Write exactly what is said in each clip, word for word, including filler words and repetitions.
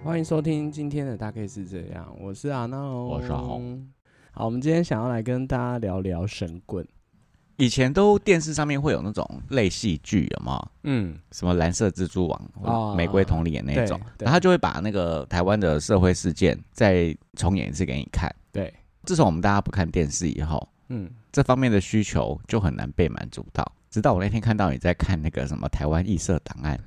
欢迎收听今天的大概是这样，我是阿闹， 我是阿红。 好，我们今天想要来跟大家聊聊神棍。 以前都电视上面会有那种类戏剧，有没有？ 嗯， 什么蓝色蜘蛛网、哦、玫瑰童林那种，然后他就会把那个台湾的社会事件再重演一次给你看。 对， 自从我们大家不看电视以后，嗯，这方面的需求就很难被满足到。直到我那天看到你在看那个什么台湾异色档案。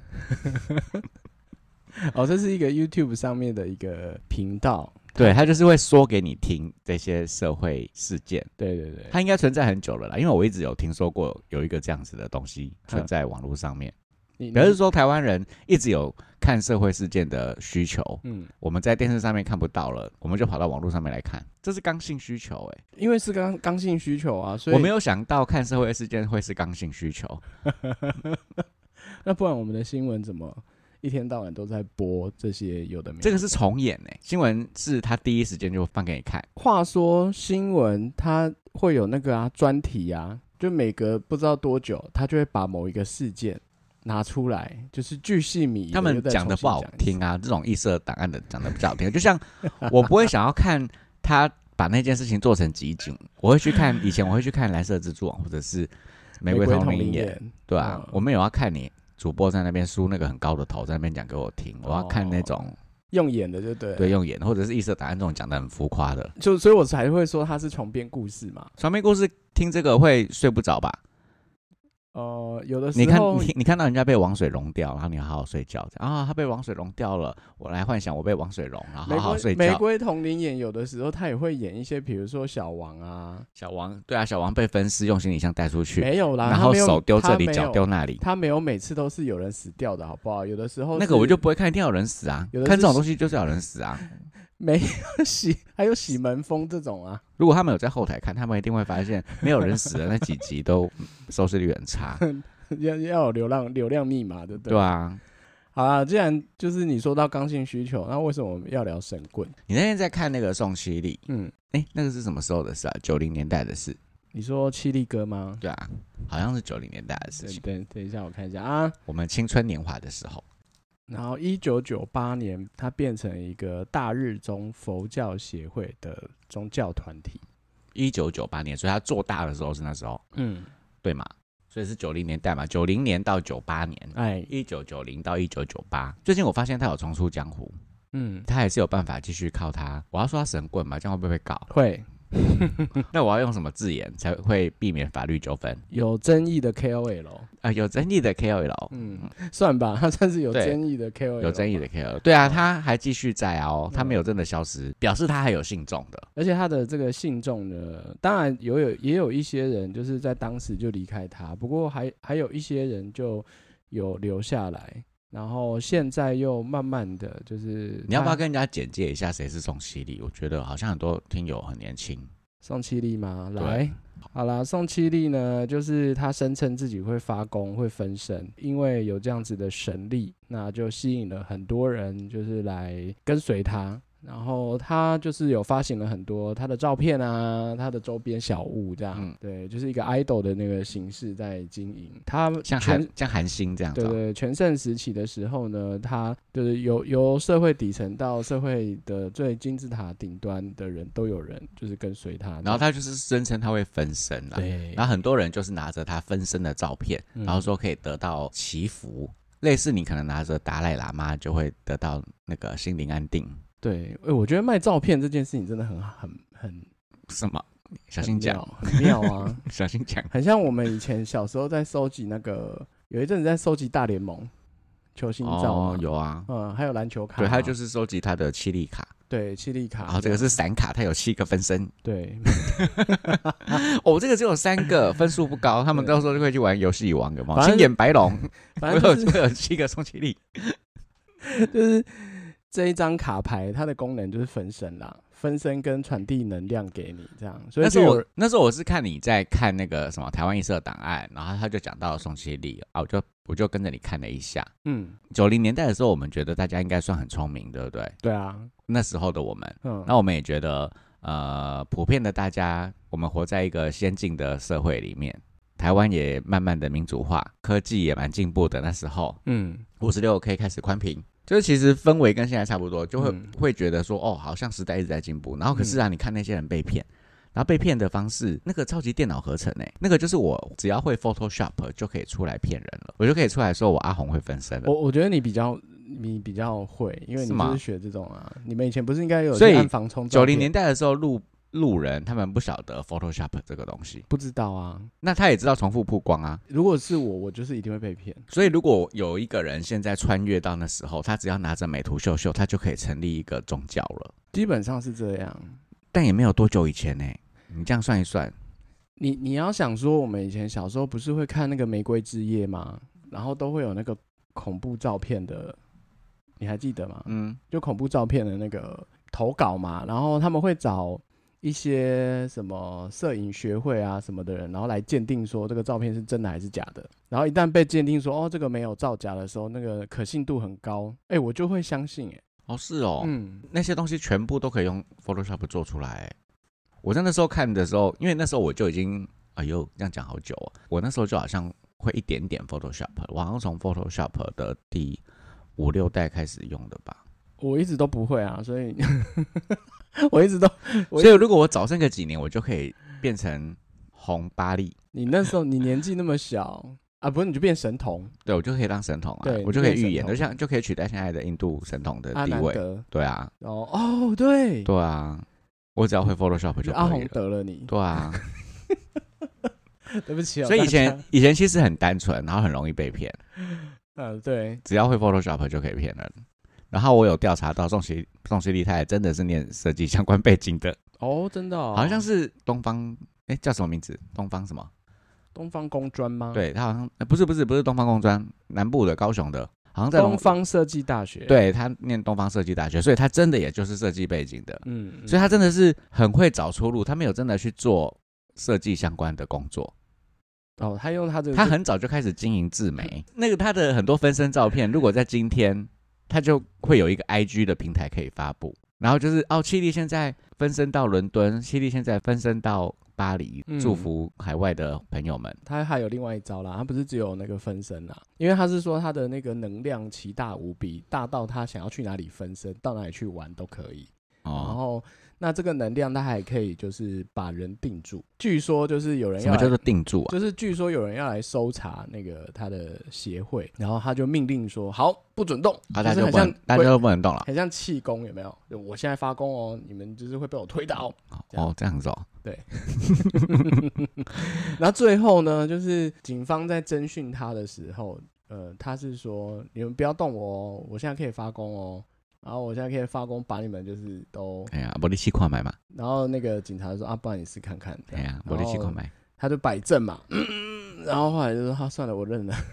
哦，这是一个 YouTube 上面的一个频道， 对，他就是会说给你听这些社会事件。 对对对， 它应该存在很久了啦，因为我一直有听说过有一个这样子的东西存在网络上面。表示说台湾人一直有看社会事件的需求，嗯，我们在电视上面看不到了，我们就跑到网络上面来看，这是刚性需求哎、欸， 因为是刚刚性需求啊，所以我没有想到看社会事件会是刚性需求。 那不然我们的新闻怎么一天到晚都在播这些有的没的？ 这个是重演哎、欸，新闻是他第一时间就放给你看。 话说新闻它会有那个啊专题啊，就每隔不知道多久，他就会把某一个事件拿出来，就是巨细靡遗。 他们讲的不好听啊，这种异色档案的讲的比较好听。就像我不会想要看他把那件事情做成集锦，我会去看以前我会去看蓝色蜘蛛网或者是玫瑰童林眼，对啊、嗯，我没有要看你主播在那边梳那个很高的头在那边讲给我听，我要看那种。哦， 用演的就对， 对，用演的，或者是异色档案这种讲的很浮夸的， 就所以我才会说它是床边故事嘛。 床边故事听这个会睡不着吧？ 呃，有的时候你看 你, 你看到人家被王水溶掉，然后你好好睡觉啊，他被王水溶掉了，我来幻想我被王水溶，然后好好睡觉。 玫瑰童林演有的时候他也会演一些，比如说小王啊， 小王对啊，小王被分尸用行李箱带出去， 没有啦， 然后手丢这里，脚丢那里， 他没有每次都是有人死掉的，好不好？有的时候那个我就不会看，一定要有人死啊，看这种东西就是要有人死啊。 没有洗，还有洗门风这种啊。 如果他们有在后台看，他们一定会发现没有人死的那几集都收视率很差。 要要有流量流量密码，对不对？ 对啊。 好啦，既然就是你说到刚性需求，那为什么我们要聊神棍？ 你那天在看那个宋七力，嗯，哎、欸，那个是什么时候的事啊？九零年代的事。 你说七力哥吗？ 对啊，好像是九零年代的事情。 对，对，等一下我看一下啊， 我们青春年华的时候。 然后一九九八年，它变成一个大日宗佛教协会的宗教团体。 一九九八年，所以它做大的时候是那时候，嗯，对嘛？所以是九零年代嘛，九零年到九八年，哎，一九九零到一九九八。最近我发现他有重出江湖，嗯，他还是有办法继续靠他。我要说他神棍嘛，这样会不会被告？ 会。 那我要用什么字眼才会避免法律纠纷？ 有争议的 K O L 啊、 呃，有争议的 K O L， 嗯，算吧，他算是有争议的 K O L， 有争议的 K O L， 对啊，他还继续在啊、哦，他没有真的消失，表示他还有信众的， 而且他的这个信众呢，当然有有也有一些人就是在当时就离开他，不过还还有一些人就有留下来。然后现在又慢慢的就是， 你要不要跟人家简介一下谁是宋七力？我觉得好像很多听友很年轻。 宋七力吗？来，好啦，宋七力呢，就是他声称自己会发功、会分身，因为有这样子的神力，那就吸引了很多人，就是来跟随他。然后他就是有发行了很多他的照片啊，他的周边小物这样，嗯、对，就是一个 idol 的那个形式在经营。他像韩像韩星这样子、哦， 对对，全盛时期的时候呢，他就是由由社会底层到社会的最金字塔顶端的人都有人就是跟随他， 然后他就是声称他会分身啦，对，然后很多人就是拿着他分身的照片，嗯、然后说可以得到祈福，类似你可能拿着达赖喇嘛就会得到那个心灵安定。 对，我觉得卖照片这件事情真的很很很什么？小心讲， 很妙啊！ 小心讲， 很像我们以前小时候在收集那个，有一阵子在收集大联盟球星照嘛， 哦，有啊， 嗯，还有篮球卡， 对，他就是收集他的七力卡， 对，七力卡， 然后这个是闪卡，它有七个分身， 对， 哦，这个只有三个，分数不高，他们到时候就会去玩游戏王，有没有？青眼白龙，反正就是会有七个宋七力， 就是。这一张卡牌，它的功能就是分身啦，分身跟传递能量给你，这样。所以那时候我那时候我是看你在看那个什么台湾异色档案，然后他就讲到宋七力啊，我就我就跟着你看了一下。嗯，九零年代的时候，我们觉得大家应该算很聪明，对不对？ 对啊， 那时候的我们，嗯，那我们也觉得，呃，普遍的大家，我们活在一个先进的社会里面。台湾也慢慢的民主化，科技也蛮进步的。那时候，嗯，五十六 K 开始宽屏， 就是其实氛围跟现在差不多，就会、 嗯、 会觉得说哦，好像时代一直在进步。然后可是啊，嗯、你看那些人被骗，然后被骗的方式，那个超级电脑合成哎、欸，那个就是我只要会 Photoshop 就可以出来骗人了，我就可以出来说我阿红会分身了。 我我觉得你比较你比较会，因为你就是学这种啊。你们以前不是应该有去按防冲照片？ 九零年代的时候路路人他们不晓得 Photoshop 这个东西， 不知道啊。 那他也知道重复曝光啊。 如果是我，我就是一定会被骗。 所以如果有一个人现在穿越到那时候，他只要拿着美图秀秀，他就可以成立一个宗教了。 基本上是这样， 但也没有多久以前呢、欸。你这样算一算， 你你要想说，我们以前小时候不是会看那个《玫瑰之夜》吗？然后都会有那个恐怖照片的，你还记得吗？嗯，就恐怖照片的那个投稿嘛，然后他们会找一些什么摄影学会啊什么的人，然后来鉴定说这个照片是真的还是假的。然后一旦被鉴定说哦这个没有造假的时候，那个可信度很高，哎、欸，我就会相信哎、欸。 哦，是哦，嗯，那些东西全部都可以用 Photoshop 做出来、欸。我在那时候看的时候，因为那时候我就已经，哎呦，这样讲好久哦。我那时候就好像会一点点 Photoshop， 我好像从 Photoshop 的第五六代开始用的吧。 我一直都不会啊，所以我一直都， 所以如果我早生个几年，我就可以变成红巴利。 你那时候你年纪那么小啊，不是你就变神童？ 对，我就可以当神童啊， 对， 我就可以预言，就像就可以取代现在的印度神童的地位。对啊， 哦哦，对， 对啊。我只要会 Photoshop 就可以了。 阿红得了你。 对啊。 对不起、哦。 所以以前以前其实很单纯，然后很容易被骗。 嗯，对。 只要会 Photoshop 就可以骗人。然后我有调查到宋希宋希丽，她也真的是念设计相关背景的。 哦，真的哦。 好像是东方，哎，叫什么名字？东方什么？ 东方工专吗？ 对，他好像不是不是不是东方工专，南部的高雄的。好像在东方设计大学， 对，他念东方设计大学，所以他真的也就是设计背景的， 嗯， 所以他真的是很会找出路，他没有真的去做设计相关的工作。 哦，他用他这个， 他很早就开始经营自媒，那个他的很多分身照片，如果在今天，他就会有一个 I G 的平台可以发布，然后就是哦，七力现在分身到伦敦，七力现在分身到巴黎，祝福海外的朋友们、嗯。 他还有另外一招啦，他不是只有那个分身啦，因为他是说他的那个能量奇大无比，大到他想要去哪里分身，到哪里去玩都可以。哦、然后那这个能量他还可以就是把人定住，据说就是有人要来， 什么叫做定住啊？ 就是据说有人要来搜查那个他的协会，然后他就命令说好不准动， 啊，大家就不能，大家都不能动了， 很像气功有没有？我现在发功哦，你们就是会被我推倒。 这哦，这样子哦。 对，然后最后呢，就是警方在侦讯他的时候，呃，他是说你们不要动我哦，我现在可以发功哦，然后我现在可以发功把你们就是都， 哎呀，没力气快买嘛。 然后那个警察说啊，不然你试看看， 哎呀，没力气快买， 他就摆正嘛，嗯、然后后来就说，啊，算了，我认了。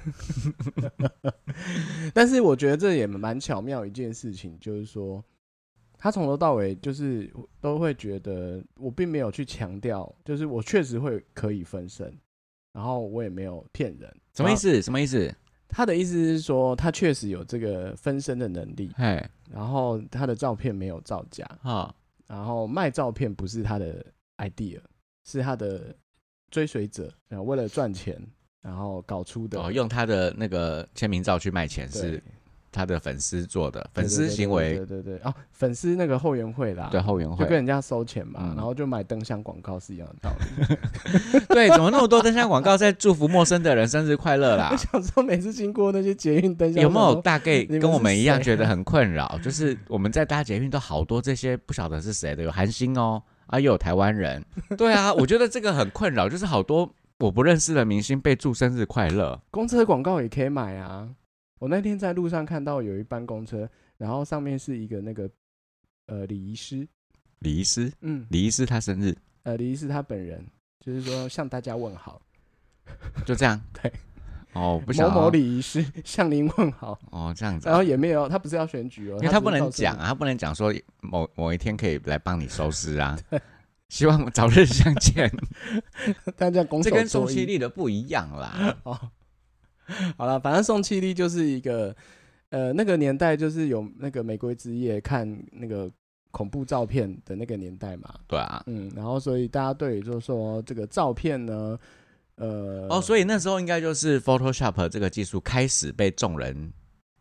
但是我觉得这也蛮巧妙一件事情，就是说。他从头到尾就是都会觉得我并没有去强调，就是我确实会可以分身，然后我也没有骗人。 什么意思？什么意思？ 他的意思是说，他确实有这个分身的能力， 嘿， 然后他的照片没有造假， 哦、 然后卖照片不是他的 idea， 是他的追随者，然后为了赚钱，然后搞出的。 哦，用他的那个签名照去卖钱是。他的粉丝做的粉丝行为， 对对 对, 对, 对, 对哦，粉丝那个后援会啦， 对后援会就跟人家收钱嘛、嗯，然后就买灯箱广告是一样的道理。对，怎么那么多灯箱广告在祝福陌生的人生日快乐啦？ 我想说，每次经过那些捷运灯箱， 有没有大概跟我们一样觉得很困扰？就是我们在搭捷运都好多这些不晓得是谁的，有韩星哦，啊又有台湾人，对啊，我觉得这个很困扰，就是好多我不认识的明星被祝生日快乐， 公车广告也可以买啊。我那天在路上看到有一班公车，然后上面是一个那个呃礼仪师， 礼仪师， 嗯， 礼仪师他生日， 呃，礼仪师他本人就是说向大家问好， 就这样， 对， 哦，不想某某礼仪师向您问好， 哦，这样子、啊， 然后也没有，他不是要选举哦， 因为他不能讲啊，他不能讲说某某一天可以来帮你收尸啊，希望早日相见， 但这样拱手作揖， 这跟宋七力的不一样啦， 哦。好了，反正宋七力就是一个，呃，那个年代就是有那个玫瑰之夜看那个恐怖照片的那个年代嘛。 对啊， 嗯，然后所以大家对于就是说这个照片呢，呃， 哦，所以那时候应该就是 Photoshop 这个技术开始被众人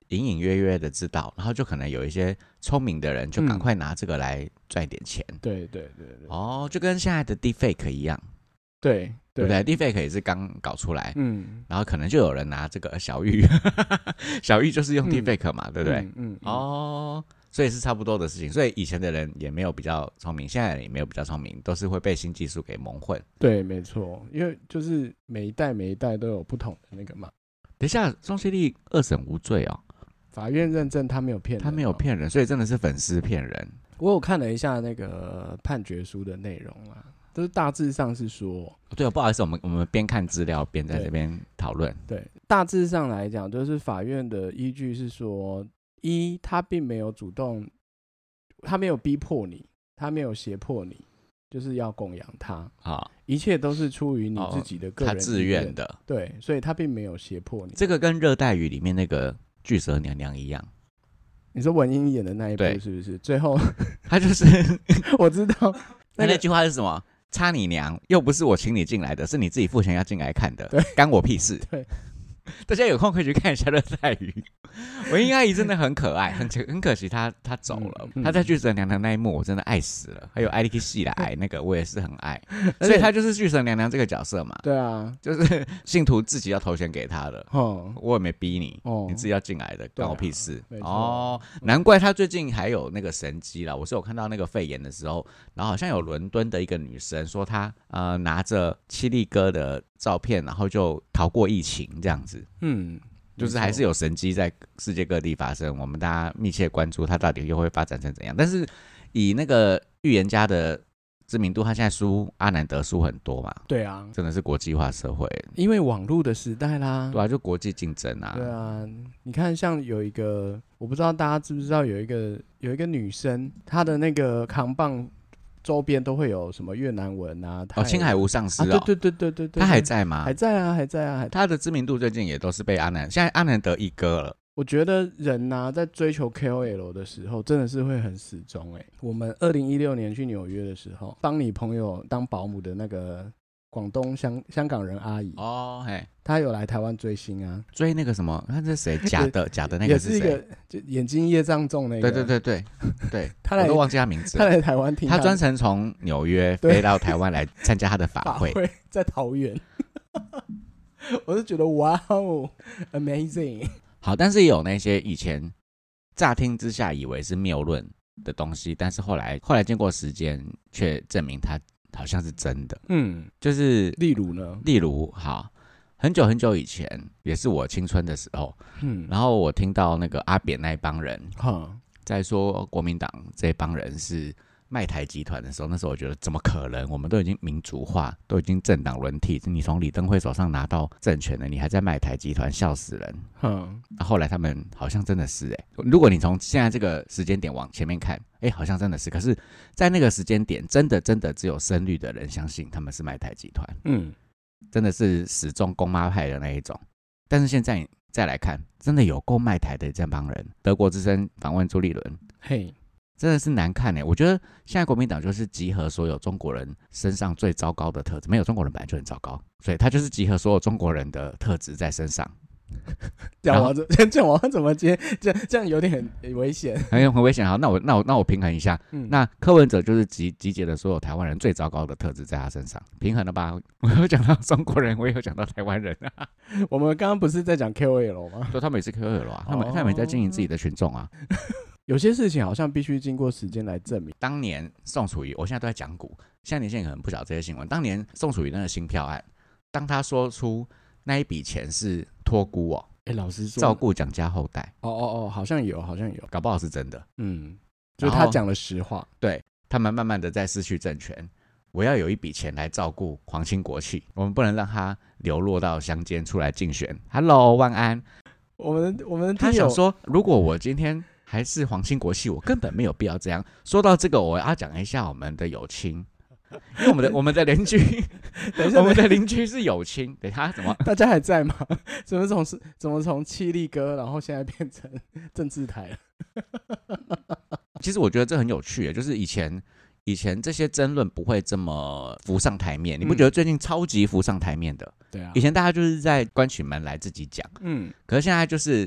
隐隐约约的知道，然后就可能有一些聪明的人就赶快拿这个来赚一点钱。 嗯、对对对对。 哦，就跟现在的 deepfake 一样。 对对不对 ？deepfake 也是刚搞出来， 嗯， 然后可能就有人拿这个小玉，小玉就是用 deepfake 嘛，嗯、对不对？ 嗯, 嗯, 嗯哦，所以是差不多的事情。所以以前的人也没有比较聪明，现在的人也没有比较聪明，都是会被新技术给蒙混。 对，没错，因为就是每一代每一代都有不同的那个嘛。 等一下，宋晞�丽二审无罪哦， 法院认证他没有骗人、哦， 他没有骗人，所以真的是粉丝骗人。 我有看了一下那个判决书的内容啊。就是大致上是说， 对、哦，不好意思，我们我们边看资料边在这边讨论。 对，大致上来讲，就是法院的依据是说，一，他并没有主动，他没有逼迫你，他没有胁迫你，就是要供养他啊， 一切都是出于你自己的个人、哦、 他自愿的， 对，所以他并没有胁迫你。 这个跟热带雨里面那个巨蛇娘娘一样。 你说文英演的那一部是不是？最后他就是我知道、 那個、那句话是什么？插你娘，又不是我请你进来的，是你自己付钱要进来看的，干我屁事。 对， 大家有空可以去看一下热带鱼。文英阿姨真的很可爱，很很可惜她她走了。她、嗯嗯、在巨蛇娘娘那一幕，我真的爱死了。还有艾利克西来那个，我也是很爱。所以她就是巨蛇娘娘这个角色嘛。 对啊， 就是信徒自己要投钱给她的。 哦， 我也没逼你，哦、你自己要进来的，关我屁事。 啊、 哦，难怪她最近还有那个神迹啦。我是有看到那个肺炎的时候，然后好像有伦敦的一个女生说她呃拿着七力哥的照片，然后就逃过疫情这样子。嗯。就是还是有神迹在世界各地发生，我们大家密切关注它到底又会发展成怎样。但是以那个预言家的知名度，他现在输阿南德输很多嘛。 对啊， 真的是国际化社会， 因为网络的时代啦。 对啊，就国际竞争啊。 对啊，你看像有一个，我不知道大家知不知道，有一个有一个女生，她的那个扛棒周边都会有什么越南文啊， 哦，青海无上师哦， 啊、对对对对对对， 他还在吗？ 还在啊，还在啊， 他的知名度最近也都是被阿南，现在阿南德一哥了。 我觉得人啊，在追求 K O L 的时候，真的是会很死忠哎。我们二零一六年去纽约的时候，帮你朋友当保姆的那个广东香香港人阿姨哦，嘿，她有来台湾追星啊， 追那个什么，他是谁？假的假的那个是谁？ 也是一个就眼睛业障重那个。 对对对对对， 他来我都忘记他名字了。 他来台湾听他， 他专程从纽约飞到台湾来参加他的法会， 法会在桃园。我就觉得哇哦 ，amazing。 好，但是也有那些以前乍听之下以为是谬论的东西，但是后来后来经过时间，却证明它好像是真的。嗯，就是例如呢？ 例如，好，很久很久以前，也是我青春的时候，嗯，然后我听到那个阿扁那一帮人，嗯，在说国民党这帮人是卖台集团的时候，那时候我觉得怎么可能？我们都已经民主化，都已经政党轮替，你从李登辉手上拿到政权了，你还在卖台集团，笑死人。嗯，啊、后来他们好像真的是哎、欸，如果你从现在这个时间点往前面看，哎、欸，好像真的是。可是，在那个时间点，真的真的只有深绿的人相信他们是卖台集团，嗯，真的是始终公妈派的那一种。但是现在再来看，真的有够卖台的这帮人。德国之声访问朱立伦，嘿。真的是难看耶，我觉得现在国民党就是集合所有中国人身上最糟糕的特质，没有中国人本来就很糟糕，所以他就是集合所有中国人的特质在身上。 这样我这样我怎么接？这样这样有点很危险， 很很危险。好，那我那我那我平衡一下，嗯、那柯文哲就是集集结了所有台湾人最糟糕的特质在他身上，平衡了吧？我有讲到中国人，我也有讲到台湾人啊。 我们刚刚不是在讲 K O L 吗？ 对，他们也是 K O L 啊，他们、哦、他们也在经营自己的群众啊。 有些事情好像必须经过时间来证明。 当年宋楚瑜，我现在都在讲股，现在年轻人可能不晓得这些新闻。当年宋楚瑜那个新票案，当他说出那一笔钱是托孤哦， 哎，老实说， 照顾蒋家后代， 哦哦哦，好像有，好像有， 搞不好是真的。嗯， 就是他讲了实话。 对，他们慢慢的在失去政权，我要有一笔钱来照顾皇亲国戚，我们不能让他流落到乡间出来竞选。Hello， 万安， 我们我们他想说，如果我今天还是皇亲国戚，我根本没有必要这样。说到这个，我要讲一下我们的友亲，因为我们的我们的邻居，等一下，我们的邻居是友亲。等一下怎么？ 大家还在吗？怎么从怎么从七力哥，然后现在变成政治台了？ 其实我觉得这很有趣，就是以前以前这些争论不会这么浮上台面，你不觉得最近超级浮上台面的？ 对啊， 以前大家就是在关起门来自己讲，嗯，可是现在就是。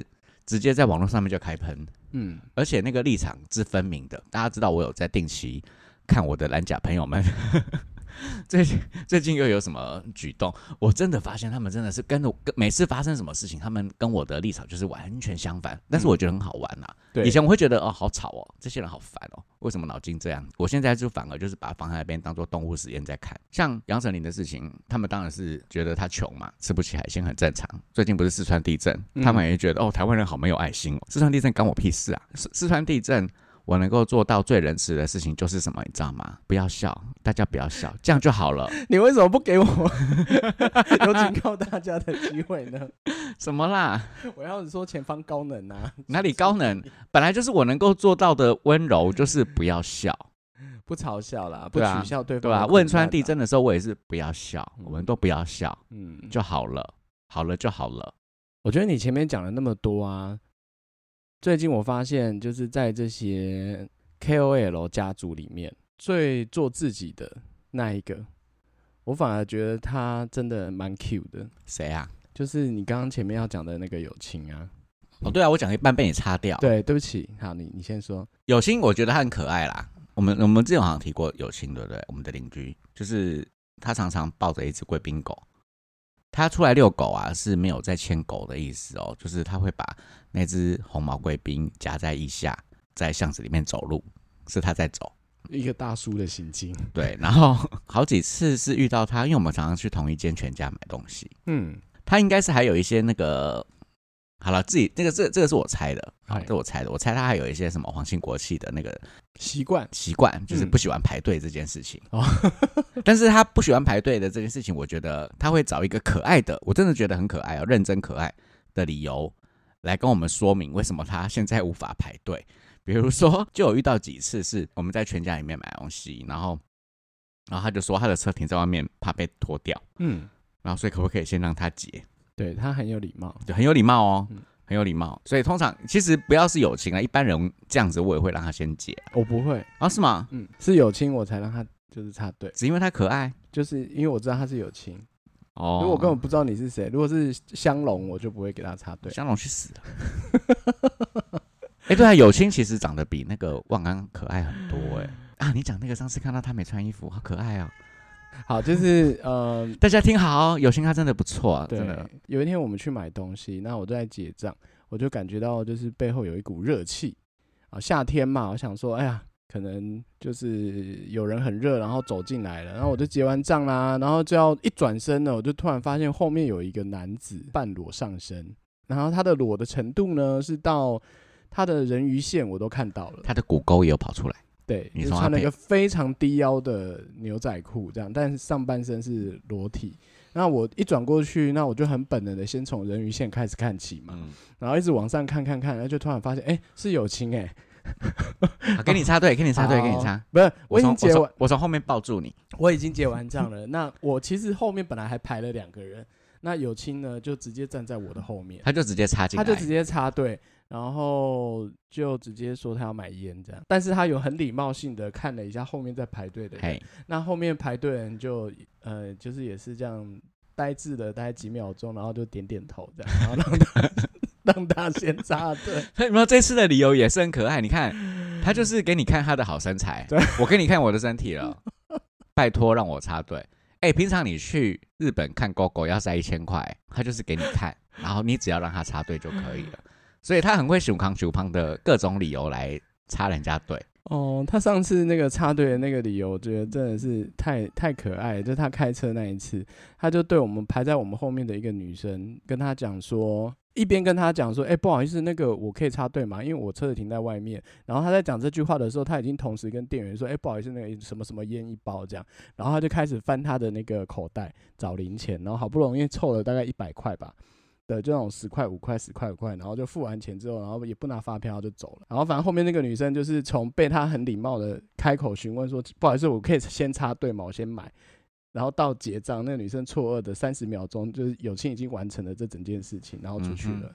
直接在网络上面就开喷， 嗯， 而且那个立场是分明的。大家知道我有在定期看我的蓝甲朋友们最近最近又有什么举动，我真的发现他们真的是跟着每次发生什么事情，他们跟我的立场就是完全相反，但是我觉得很好玩啊。嗯、以前我会觉得哦好吵哦，这些人好烦哦，为什么脑筋这样？我现在就反而就是把它放在那边当做动物实验在看。像杨丞琳的事情，他们当然是觉得他穷嘛，吃不起海鲜很正常。最近不是四川地震，他们也觉得、嗯、哦台湾人好没有爱心哦，四川地震干我屁事啊！四川地震。我能够做到最仁慈的事情就是什么，你知道吗？不要笑，大家不要笑，这样就好了。 你为什么不给我有警告大家的机会呢？ 什么啦？ 我要是说前方高能啊， 哪里高能？本来就是我能够做到的温柔，就是不要笑， 不嘲笑啦，不取笑对方。 对啊，汶川地震的时候，我也是不要笑，嗯、我们都不要笑，嗯，就好了，好了就好了。 我觉得你前面讲了那么多啊。最近我发现，就是在这些 K O L 家族里面，最做自己的那一个，我反而觉得他真的蛮 cute 的。 谁啊？ 就是你刚刚前面要讲的那个友情啊。 哦，对啊，我讲一半被你擦掉。 对，对不起，好，你你先说。 友情，我觉得他很可爱啦。我们我们之前好像提过友情，对不对？我们的邻居就是他常常抱着一只贵宾狗。他出来遛狗啊，是没有在牵狗的意思哦，就是他会把那只红毛贵宾夹在腋下，在巷子里面走路，是他在走， 一个大叔的行径。 对，然后好几次是遇到他，因为我们常常去同一间全家买东西，嗯，他应该是还有一些那个，好了，自己这个这这个是我猜的，好，这我猜的，我猜他还有一些什么皇亲国戚的那个习惯， 习惯就是不喜欢排队这件事情。嗯但是他不喜欢排队的这件事情，我觉得他会找一个可爱的，我真的觉得很可爱哦，认真可爱的理由来跟我们说明为什么他现在无法排队。比如说，就有遇到几次是我们在全家里面买东西，然后，然后他就说他的车停在外面，怕被拖掉，嗯，然后所以可不可以先让他结？ 对他很有礼貌， 对，很有礼貌哦。嗯很有礼貌，所以通常其实不要是友情啊，一般人这样子我也会让他先结、啊。 我不会啊？是吗？ 嗯，是友情我才让他就是插队， 只因为他可爱， 就是因为我知道他是友情。哦，如果我根本不知道你是谁，如果是香龙，我就不会给他插队。 香龙去死了！哎、欸，对啊，友情其实长得比那个万安可爱很多哎、欸、啊！你讲那个上次看到他没穿衣服，好可爱哦。 好，就是呃， 大家听好，友情他真的不错、啊，真的。 有一天我们去买东西，那我就在结账，我就感觉到就是背后有一股热气啊，夏天嘛，我想说，哎呀，可能就是有人很热，然后走进来了，然后我就结完账啦，然后就要一转身呢，我就突然发现后面有一个男子半裸上身，然后他的裸的程度呢是到他的人鱼线我都看到了， 他的骨沟也有跑出来。 对，就穿了一个非常低腰的牛仔裤，这样，但是上半身是裸体。那我一转过去，那我就很本能的先从人鱼线开始看起嘛，嗯、然后一直往上看看看，然后就突然发现，哎、欸，是友情哎、 欸啊，给你插队，给你插队，给你插， 不是，我已经结完， 我从后面抱住你， 我已经结完账了。那我其实后面本来还排了两个人，那友情呢就直接站在我的后面， 他就直接插进来， 他就直接插队。然后就直接说他要买烟这样，但是他有很礼貌性的看了一下后面在排队的人， hey. 那后面排队的人就呃就是也是这样呆滞了大概几秒钟，然后就点点头这样，然后让他让他先插队。 有没有这次的理由也是很可爱？你看他就是给你看他的好身材，我给你看我的身体了，拜托让我插队。哎、欸，平常你去日本看狗狗要塞一千块，他就是给你看，然后你只要让他插队就可以了。所以他很会熊康熊胖的各种理由来插人家队。 哦，他上次那个插队的那个理由，我觉得真的是太太可爱了。就是他开车那一次，他就对我们排在我们后面的一个女生跟他讲说，一边跟他讲说，哎、欸，不好意思，那个我可以插队吗？因为我车子停在外面。然后他在讲这句话的时候，他已经同时跟店员说，哎、欸，不好意思，那个什么什么烟一包这样。然后他就开始翻他的那个口袋找零钱，然后好不容易凑了大概一百块吧。的就那种十块五块十块五块，然后就付完钱之后，然后也不拿发票就走了。然后反正后面那个女生就是从被他很礼貌的开口询问说，不好意思，我可以先插队吗？我先买。然后到结账，那个女生错愕的三十秒钟，就是友情已经完成了这整件事情，然后出去了。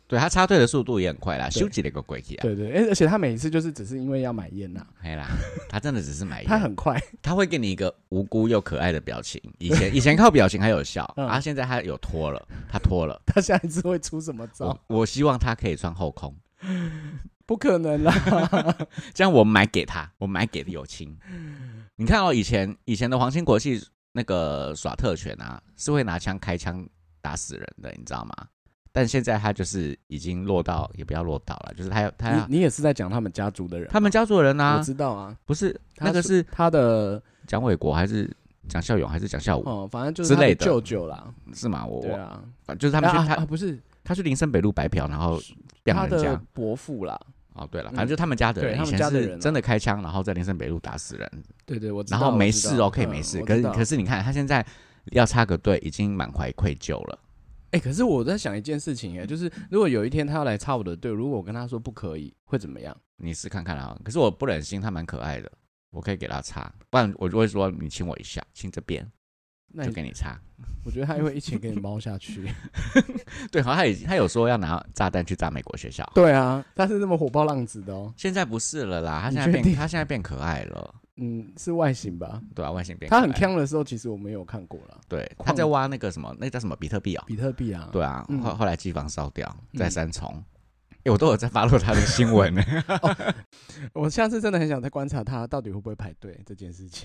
对他插队的速度也很快啦，修几了个鬼气啊！ 对对，而且他每次就是只是因为要买烟呐、啊， 嘿啦，他真的只是买烟， 他很快， 他会给你一个无辜又可爱的表情。以前以前靠表情还有效， 嗯、 啊，现在他有脱了，他脱了， 他下一次会出什么招？ 我, 我希望他可以穿后空， 不可能啦！ 这样我买给他，我买给友情。你看哦，以前以前的皇亲国戚那个耍特权啊，是会拿枪开枪打死人的，你知道吗？但现在他就是已经落到，也不要落到了，就是他他你你也是在讲他们家族的人， 他们家族的人啊， 我知道啊， 不是那个是他的蒋纬国还是蒋孝勇还是蒋孝武？ 哦，反正就是他的舅舅啦， 是吗？我对啊， 反正就是他们去啊他、 啊、不是他去林森北路白嫖，然后他人家的伯父啦。 哦，对了，反正就是他们家的人， 嗯、 以前是真的开枪，然后在林森北路打死人。 对对，我知道。 然后没事哦，可以没事。 嗯、 可是可是你看，他现在要插个队，已经满怀愧疚了。 哎、欸，可是我在想一件事情，哎，就是如果有一天他要来插我的队，如果我跟他说不可以，会怎么样？ 你试看看啊。可是我不忍心，他蛮可爱的，我可以给他插，不然我就会说你亲我一下，亲这边，就给你插。 我觉得他会一起给你猫下去。 对，好像他已经他有说要拿炸弹去炸美国学校。 对啊，他是这么火爆浪子的哦。 现在不是了啦，他现在变他现在变可爱了。 嗯，是外形吧？ 对啊，外形变可爱。 他很鏘的时候，其实我没有看过了。 对，他在挖那个什么，那叫什么比特币啊、哦？ 比特币啊。 对啊， 嗯、 后后来机房烧掉，在三重。哎、嗯欸，我都有在follow他的新闻呢、 哦。我下次真的很想再观察他到底会不会排队这件事情。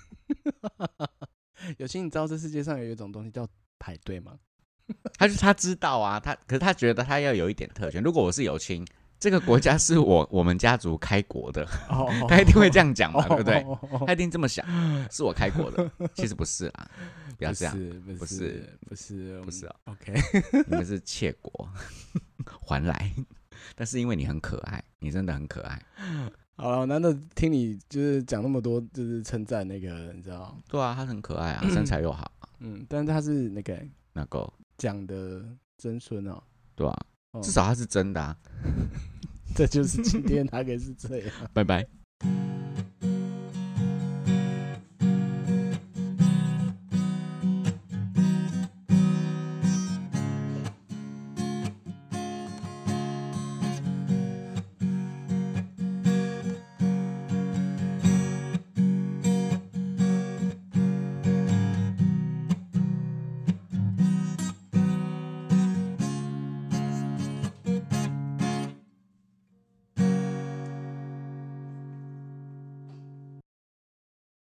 有心，你知道这世界上有一种东西叫排队吗？ 他他知道啊，他可是他觉得他要有一点特权。如果我是友亲，这个国家是我我们家族开国的， 哦、 他一定会这样讲嘛， 哦、 对不对？ 哦、 他一定这么想，是我开国的，其实不是啦，不要这样， 不是不是不是哦 ，OK， 你们是窃国还来，但是因为你很可爱，你真的很可爱。 好了，难得听你就是讲那么多，就是称赞那个，你知道？ 对啊，他很可爱啊，身材又好。 嗯，但是他是那个那个讲的曾孙哦， 对啊，哦、至少他是真的啊。 这就是今天大概是这样。 拜拜。